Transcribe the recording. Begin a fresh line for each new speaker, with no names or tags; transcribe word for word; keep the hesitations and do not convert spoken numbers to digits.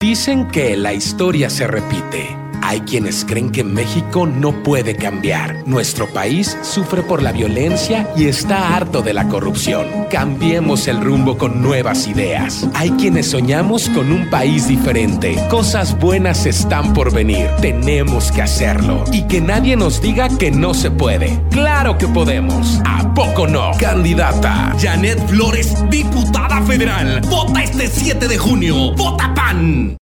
Dicen que la historia se repite. Hay quienes creen que México no puede cambiar. Nuestro país sufre por la violencia y está harto de la corrupción. Cambiemos el rumbo con nuevas ideas. Hay quienes soñamos con un país diferente. Cosas buenas están por venir. Tenemos que hacerlo. Y que nadie nos diga que no se puede. ¡Claro que podemos! ¿A poco no? Candidata
Janet Flores, diputada federal. Vota este siete de junio. ¡Vota P A N!